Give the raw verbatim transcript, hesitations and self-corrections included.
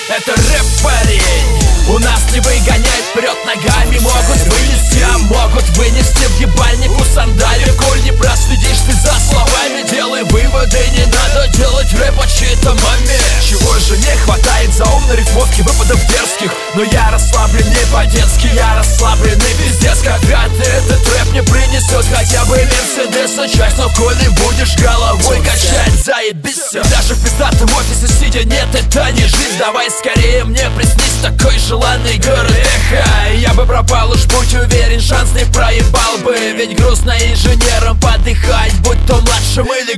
Это рэп, парень. У нас не выгоняют вперед ногами. Могут вынести, а могут вынести в ебальнику сандали. Коль не проследишь ты за словами, делай выводы. Не надо делать рэп о чьей-то маме. Чего же не хватает за умной рифмовки, выпадов дерзких. Но я расслаблен не по-детски, я расслабленный пиздец. Когда ты этот рэп не принесет хотя бы Мерседеса часть. Но коль не будешь головой качать, заебись. Даже в пиздатом офисе сидя, нет, это не жизнь. Давай скорее мне приснись такой желанный город. Эх, я бы пропал, уж будь уверен, шанс не проебал бы. Ведь грустно инженером подыхать, будь то младшим или